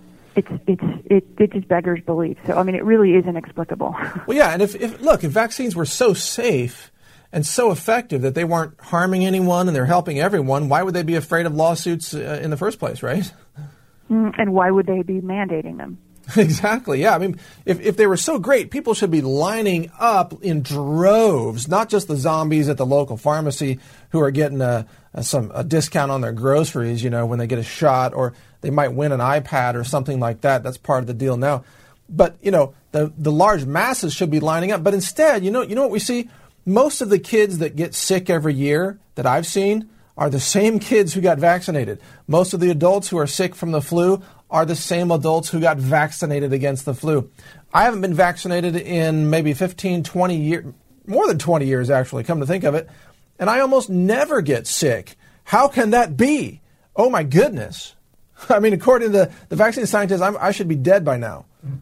It just beggars belief. So, I mean, it really is inexplicable. Well, yeah, and if vaccines were so safe and so effective that they weren't harming anyone and they're helping everyone, why would they be afraid of lawsuits in the first place, right? And why would they be mandating them? Exactly, yeah. I mean, if they were so great, people should be lining up in droves, not just the zombies at the local pharmacy who are getting a discount on their groceries, when they get a shot, or they might win an iPad or something like that. That's part of the deal now. But, the large masses should be lining up. But instead, you know what we see? Most of the kids that get sick every year that I've seen are the same kids who got vaccinated. Most of the adults who are sick from the flu are the same adults who got vaccinated against the flu. I haven't been vaccinated in maybe 15, 20 years, more than 20 years actually, come to think of it, and I almost never get sick. How can that be? Oh my goodness. I mean, according to the vaccine scientists, I should be dead by now.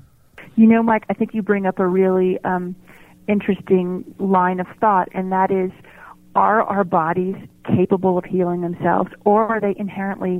Mike, I think you bring up a really interesting line of thought, and that is, are our bodies capable of healing themselves, or are they inherently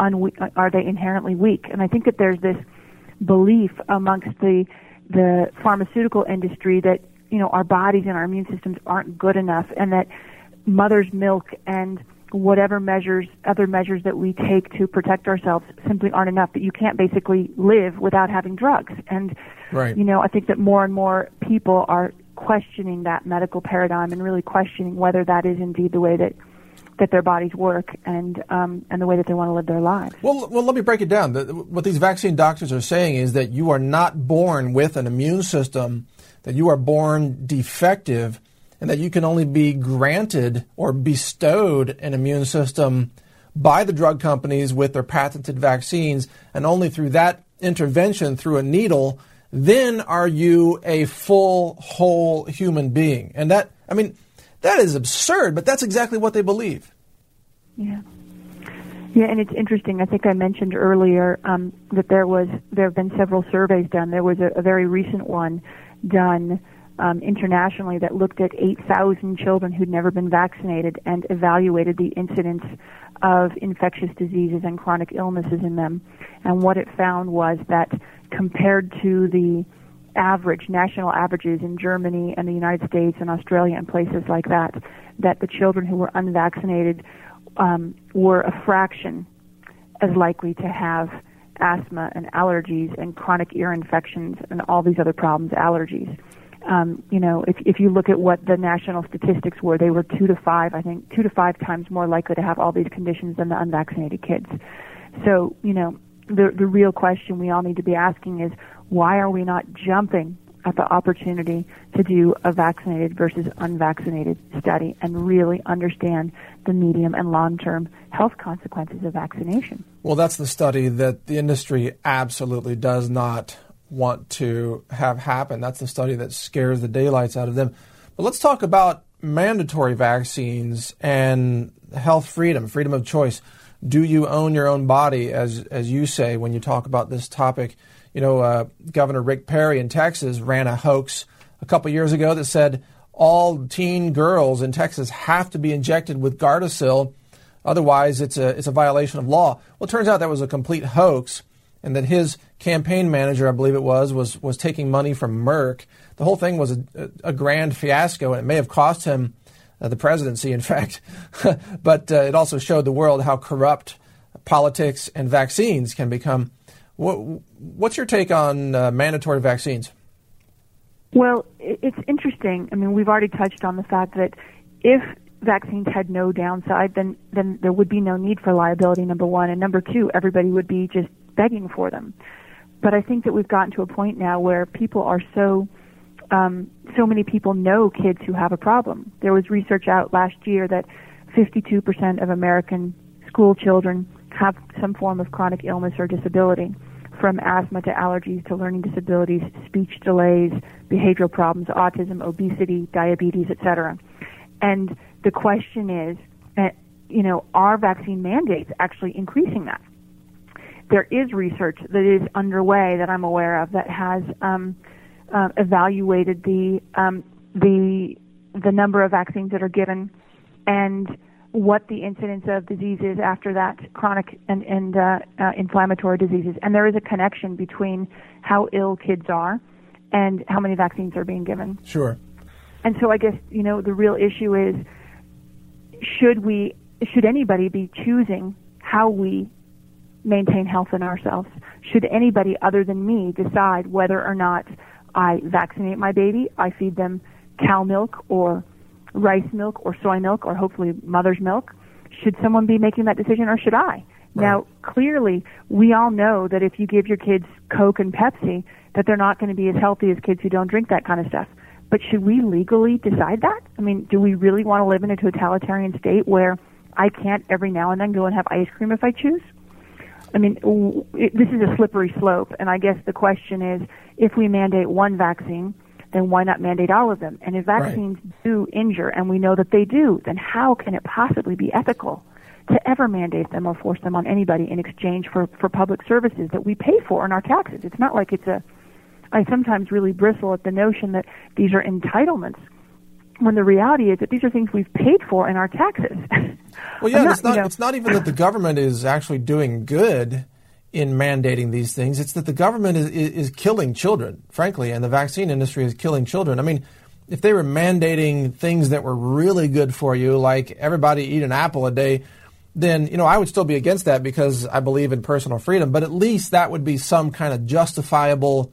weak? And I think that there's this belief amongst the pharmaceutical industry that our bodies and our immune systems aren't good enough, and that mother's milk and whatever other measures that we take to protect ourselves simply aren't enough, that you can't basically live without having drugs. And right. I think that more and more people are questioning that medical paradigm and really questioning whether that is indeed the way that their bodies work and the way that they want to live their lives. Well, let me break it down. What these vaccine doctors are saying is that you are not born with an immune system, that you are born defective, and that you can only be granted or bestowed an immune system by the drug companies with their patented vaccines, and only through that intervention through a needle, then are you a full, whole human being. And that is absurd, but that's exactly what they believe. Yeah, and it's interesting. I think I mentioned earlier that there have been several surveys done. There was a very recent one done internationally that looked at 8,000 children who'd never been vaccinated and evaluated the incidence of infectious diseases and chronic illnesses in them. And what it found was that compared to the national averages in Germany and the United States and Australia and places like that the children who were unvaccinated were a fraction as likely to have asthma and allergies and chronic ear infections and all these other problems, allergies. If you look at what the national statistics were, they were 2 to 5 times more likely to have all these conditions than the unvaccinated kids. So, the real question we all need to be asking is, why are we not jumping at the opportunity to do a vaccinated versus unvaccinated study and really understand the medium and long-term health consequences of vaccination? Well, that's the study that the industry absolutely does not want to have happen. That's the study that scares the daylights out of them. But let's talk about mandatory vaccines and health freedom of choice. Do you own your own body, as you say when you talk about this topic? Governor Rick Perry in Texas ran a hoax a couple years ago that said all teen girls in Texas have to be injected with Gardasil Otherwise, it's a violation of law. Well, it turns out that was a complete hoax, and that his campaign manager, I believe it was taking money from Merck. The whole thing was a grand fiasco, and it may have cost him the presidency, in fact. But it also showed the world how corrupt politics and vaccines can become. What's your take on mandatory vaccines? Well, it's interesting. I mean, we've already touched on the fact that if vaccines had no downside, then there would be no need for liability, number one. And number two, everybody would be just begging for them. But I think that we've gotten to a point now where people are so many people know kids who have a problem. There was research out last year that 52% of American school children have some form of chronic illness or disability, from asthma to allergies to learning disabilities, speech delays, behavioral problems, autism, obesity, diabetes, etc. And the question is, are vaccine mandates actually increasing that? There is research that is underway that I'm aware of that has evaluated the number of vaccines that are given and what the incidence of disease is after that, chronic and inflammatory diseases. And there is a connection between how ill kids are and how many vaccines are being given. Sure. And so I guess, the real issue is, should anybody be choosing how we maintain health in ourselves? Should anybody other than me decide whether or not I vaccinate my baby, I feed them cow milk or rice milk or soy milk or hopefully mother's milk? Should someone be making that decision, or should I? Right. Now, clearly, we all know that if you give your kids Coke and Pepsi, that they're not going to be as healthy as kids who don't drink that kind of stuff. But should we legally decide that? I mean, do we really want to live in a totalitarian state where I can't every now and then go and have ice cream if I choose? I mean, this is a slippery slope, and I guess the question is, if we mandate one vaccine, then why not mandate all of them? And if vaccines do injure, and we know that they do, then how can it possibly be ethical to ever mandate them or force them on anybody in exchange for public services that we pay for in our taxes? It's not like I sometimes really bristle at the notion that these are entitlements, when the reality is that these are things we've paid for in our taxes. Well, yeah, it's not even that the government is actually doing good in mandating these things. It's that the government is killing children, frankly, and the vaccine industry is killing children. I mean, if they were mandating things that were really good for you, like everybody eat an apple a day, then, I would still be against that because I believe in personal freedom. But at least that would be some kind of justifiable,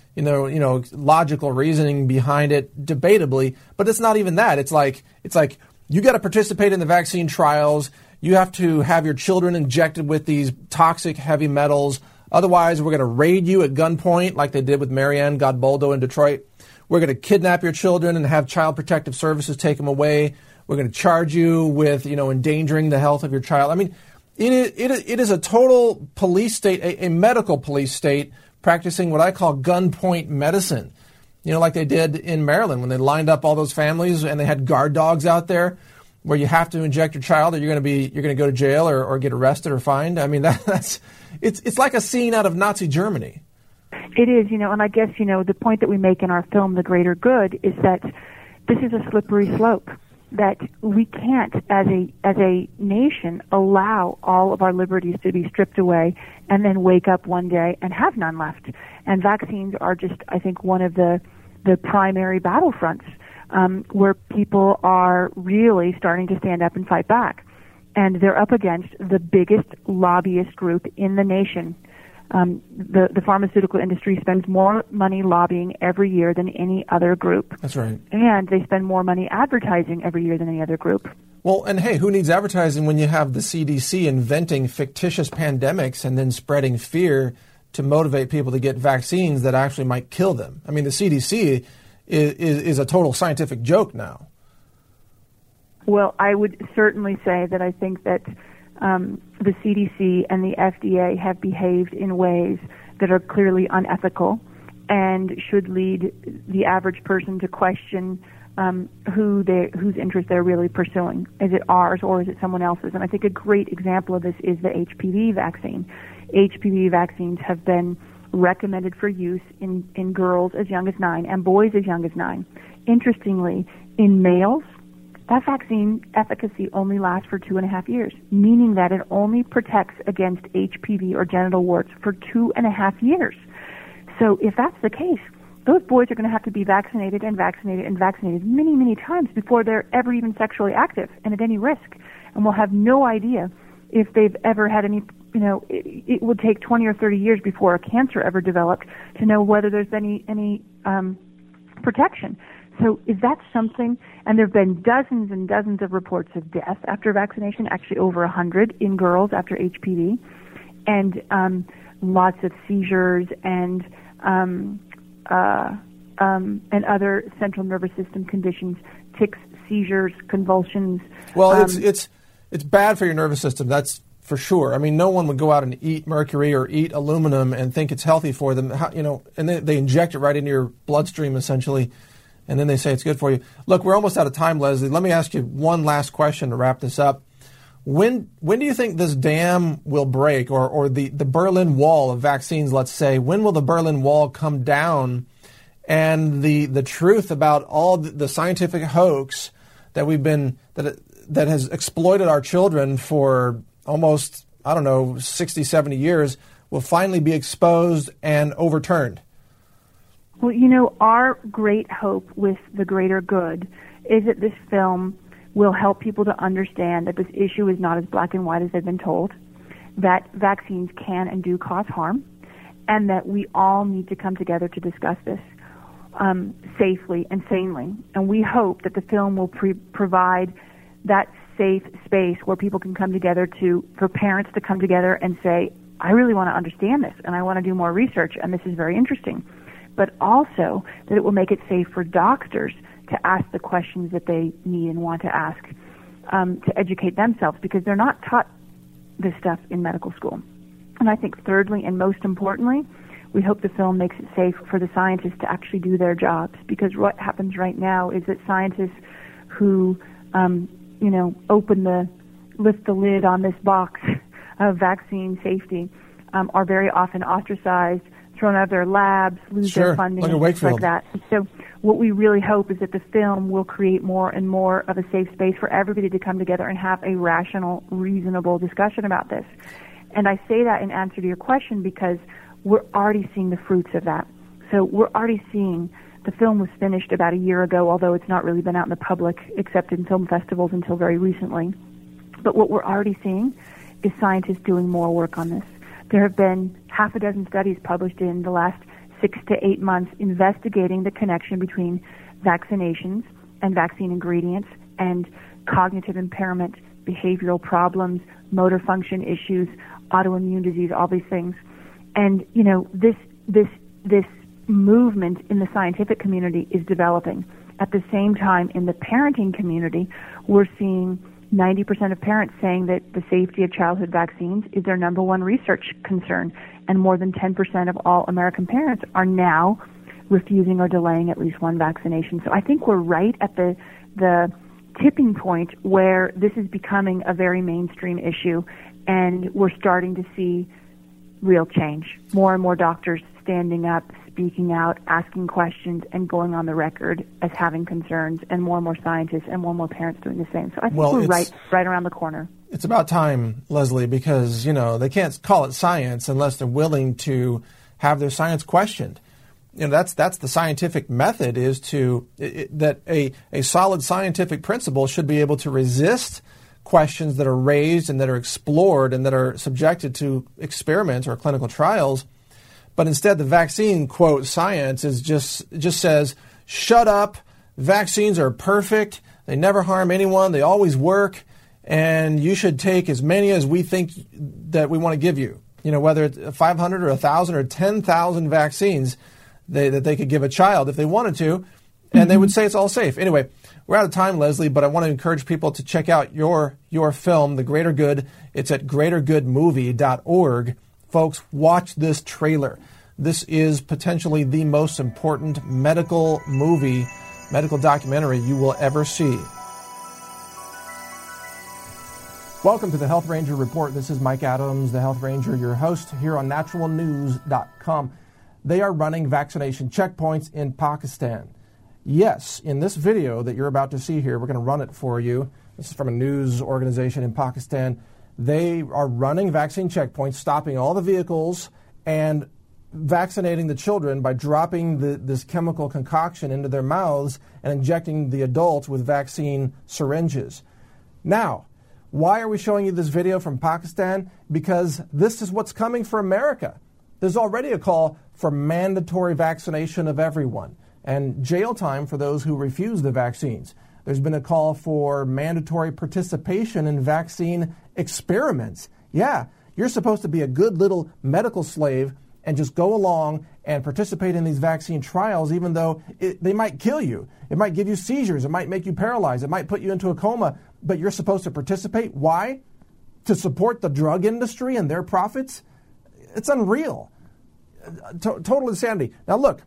logical reasoning behind it, debatably. But it's not even that. It's like you got to participate in the vaccine trials. You have to have your children injected with these toxic heavy metals. Otherwise, we're going to raid you at gunpoint like they did with Marianne Godboldo in Detroit. We're going to kidnap your children and have Child Protective Services take them away. We're going to charge you with, endangering the health of your child. I mean, it is a total police state, a medical police state, practicing what I call gunpoint medicine. Like they did in Maryland when they lined up all those families and they had guard dogs out there where you have to inject your child or you're going to go to jail or get arrested or fined. I mean, it's like a scene out of Nazi Germany. It is, and I guess, the point that we make in our film, The Greater Good, is that this is a slippery slope, that we can't, as a nation, allow all of our liberties to be stripped away and then wake up one day and have none left. And vaccines are just, I think, one of the primary battlefronts where people are really starting to stand up and fight back. And they're up against the biggest lobbyist group in the nation. The pharmaceutical industry spends more money lobbying every year than any other group. That's right. And they spend more money advertising every year than any other group. Well, and hey, who needs advertising when you have the CDC inventing fictitious pandemics and then spreading fear to motivate people to get vaccines that actually might kill them? I mean, the CDC is a total scientific joke now. Well, I would certainly say that I think that the CDC and the FDA have behaved in ways that are clearly unethical and should lead the average person to question whose interest they're really pursuing. Is it ours or is it someone else's? And I think a great example of this is the HPV vaccine. HPV vaccines have been recommended for use in girls as young as 9 and boys as young as 9. Interestingly, in males, that vaccine efficacy only lasts for 2.5 years, meaning that it only protects against HPV or genital warts for 2.5 years. So if that's the case, those boys are going to have to be vaccinated and vaccinated and vaccinated many, many times before they're ever even sexually active and at any risk. And we'll have no idea if they've ever had any, it would take 20 or 30 years before a cancer ever developed to know whether there's any protection. So is that something, and there have been dozens and dozens of reports of death after vaccination, actually over 100 in girls after HPV, and lots of seizures and other central nervous system conditions, tics, seizures, convulsions. Well, it's bad for your nervous system, that's for sure. I mean, no one would go out and eat mercury or eat aluminum and think it's healthy for them. And they inject it right into your bloodstream, essentially, and then they say it's good for you. Look, we're almost out of time, Leslie. Let me ask you one last question to wrap this up. When do you think this dam will break, or the Berlin Wall of vaccines, let's say? When will the Berlin Wall come down and the truth about all the scientific hoax that that has exploited our children for almost, 60, 70 years will finally be exposed and overturned? Well, our great hope with The Greater Good is that this film will help people to understand that this issue is not as black and white as they've been told, that vaccines can and do cause harm, and that we all need to come together to discuss this safely and sanely. And we hope that the film will provide that safe space where people can come together for parents to come together and say, I really want to understand this, and I want to do more research, and this is very interesting. But also that it will make it safe for doctors to ask the questions that they need and want to ask, to educate themselves, because they're not taught this stuff in medical school. And I think thirdly, and most importantly, we hope the film makes it safe for the scientists to actually do their jobs, because what happens right now is that scientists who, lift the lid on this box of vaccine safety are very often ostracized, thrown out of their labs, lose their funding, and things like that. So what we really hope is that the film will create more and more of a safe space for everybody to come together and have a rational, reasonable discussion about this. And I say that in answer to your question because we're already seeing the fruits of that. So we're already seeing, the film was finished about a year ago, although it's not really been out in the public except in film festivals until very recently. But what we're already seeing is scientists doing more work on this. There have been half a dozen studies published in the last 6 to 8 months investigating the connection between vaccinations and vaccine ingredients and cognitive impairment, behavioral problems, motor function issues, autoimmune disease, all these things. And, this movement in the scientific community is developing. At the same time, in the parenting community, we're seeing 90% of parents saying that the safety of childhood vaccines is their number one research concern, and more than 10% of all American parents are now refusing or delaying at least one vaccination. So I think we're right at the tipping point where this is becoming a very mainstream issue, and we're starting to see real change. More and more doctors standing up, speaking out, asking questions, and going on the record as having concerns, and more scientists and more parents doing the same. So I think we're right around the corner. It's about time, Leslie, because, they can't call it science unless they're willing to have their science questioned. That's the scientific method, is that a solid scientific principle should be able to resist questions that are raised and that are explored and that are subjected to experiments or clinical trials. But instead, the vaccine, quote, science is just says, shut up, vaccines are perfect, they never harm anyone, they always work, and you should take as many as we think that we want to give you. Whether it's 500 or 1,000 or 10,000 vaccines that they could give a child if they wanted to, and they would say it's all safe. Anyway, we're out of time, Leslie, but I want to encourage people to check out your film, The Greater Good. It's at greatergoodmovie.org. Folks, watch this trailer. This is potentially the most important medical documentary you will ever see. Welcome to the Health Ranger Report. This is Mike Adams, the Health Ranger, your host here on naturalnews.com. They are running vaccination checkpoints in Pakistan. Yes, in this video that you're about to see here, we're going to run it for you. This is from a news organization in Pakistan. They are running vaccine checkpoints, stopping all the vehicles and vaccinating the children by dropping this chemical concoction into their mouths and injecting the adults with vaccine syringes. Now, why are we showing you this video from Pakistan? Because this is what's coming for America. There's already a call for mandatory vaccination of everyone and jail time for those who refuse the vaccines. There's been a call for mandatory participation in vaccine experiments. Yeah, you're supposed to be a good little medical slave and just go along and participate in these vaccine trials, even though they might kill you. It might give you seizures. It might make you paralyzed. It might put you into a coma, but you're supposed to participate. Why? To support the drug industry and their profits? It's unreal. Total insanity. Now, look,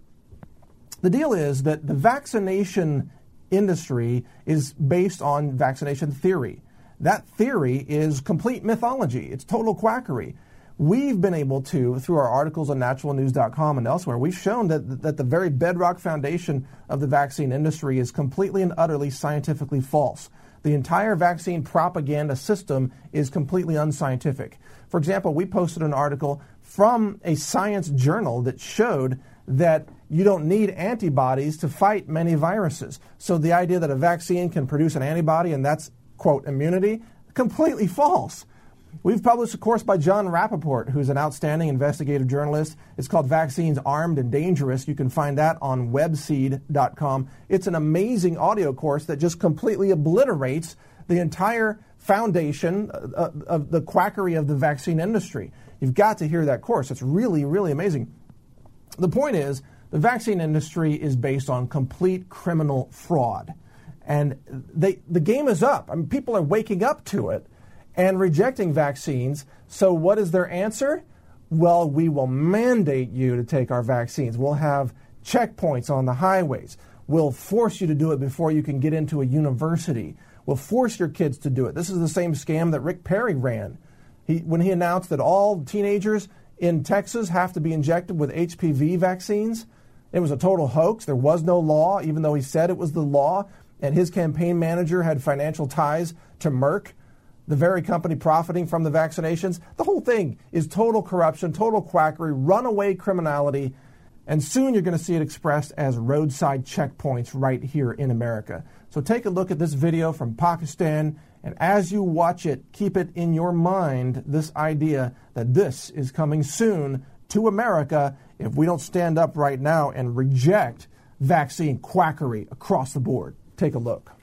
the deal is that the vaccination industry is based on vaccination theory. That theory is complete mythology. It's total quackery. We've been able to, through our articles on naturalnews.com and elsewhere, we've shown that the very bedrock foundation of the vaccine industry is completely and utterly scientifically false. The entire vaccine propaganda system is completely unscientific. For example, we posted an article from a science journal that showed that you don't need antibodies to fight many viruses. So the idea that a vaccine can produce an antibody and that's, quote, immunity, completely false. We've published a course by John Rappaport, who's an outstanding investigative journalist. It's called Vaccines Armed and Dangerous. You can find that on webseed.com. It's an amazing audio course that just completely obliterates the entire foundation of the quackery of the vaccine industry. You've got to hear that course. It's really, really amazing. The point is, the vaccine industry is based on complete criminal fraud. And the game is up. I mean, people are waking up to it and rejecting vaccines. So what is their answer? Well, we will mandate you to take our vaccines. We'll have checkpoints on the highways. We'll force you to do it before you can get into a university. We'll force your kids to do it. This is the same scam that Rick Perry ran. When he announced that all teenagers in Texas have to be injected with HPV vaccines, it was a total hoax. There was no law, even though he said it was the law. And his campaign manager had financial ties to Merck, the very company profiting from the vaccinations. The whole thing is total corruption, total quackery, runaway criminality, and soon you're going to see it expressed as roadside checkpoints right here in America. So take a look at this video from Pakistan, and as you watch it, keep it in your mind, this idea that this is coming soon to America if we don't stand up right now and reject vaccine quackery across the board. Take a look.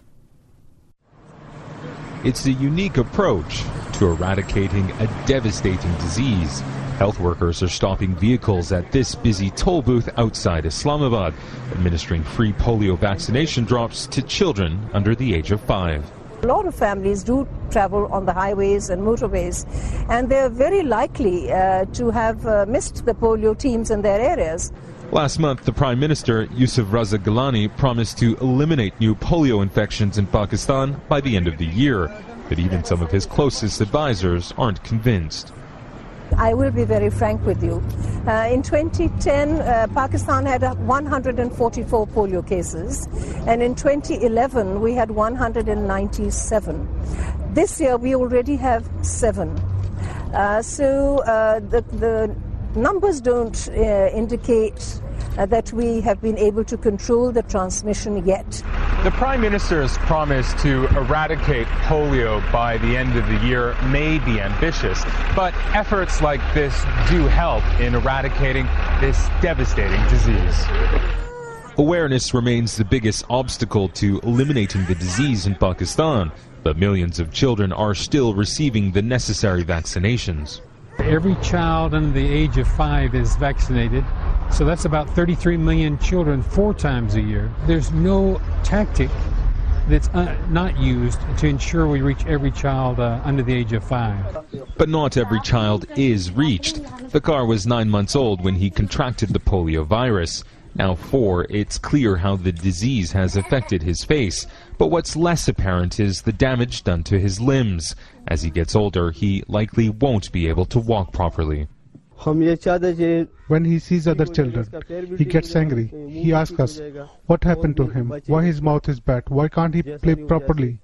It's a unique approach to eradicating a devastating disease. Health workers are stopping vehicles at this busy toll booth outside Islamabad, administering free polio vaccination drops to children under the age of 5. A lot of families do travel on the highways and motorways, and they're very likely to have missed the polio teams in their areas. Last month, the Prime Minister, Yusuf Raza Gilani, promised to eliminate new polio infections in Pakistan by the end of the year. But even some of his closest advisors aren't convinced. I will be very frank with you. In 2010, Pakistan had 144 polio cases, and in 2011, we had 197. This year, we already have 7. So the numbers don't indicate that we have been able to control the transmission yet. The Prime Minister's promise to eradicate polio by the end of the year may be ambitious, but efforts like this do help in eradicating this devastating disease. Awareness remains the biggest obstacle to eliminating the disease in Pakistan, but millions of children are still receiving the necessary vaccinations. Every child under the age of 5 is vaccinated, so that's about 33 million children 4 times a year. There's no tactic that's not used to ensure we reach every child under the age of 5. But not every child is reached. Vakar was 9 months old when he contracted the polio virus. Now 4, it's clear how the disease has affected his face. But what's less apparent is the damage done to his limbs. As he gets older, he likely won't be able to walk properly. When he sees other children, he gets angry. He asks us, what happened to him? Why his mouth is bad? Why can't he play properly?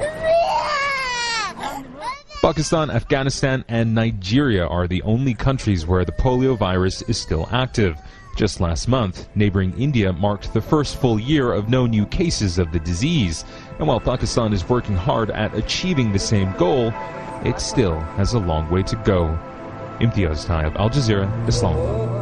Pakistan, Afghanistan, and Nigeria are the only countries where the polio virus is still active. Just last month, neighboring India marked the first full year of no new cases of the disease. And while Pakistan is working hard at achieving the same goal, it still has a long way to go. Imtiaz Tayyab, Al Jazeera, Islamabad.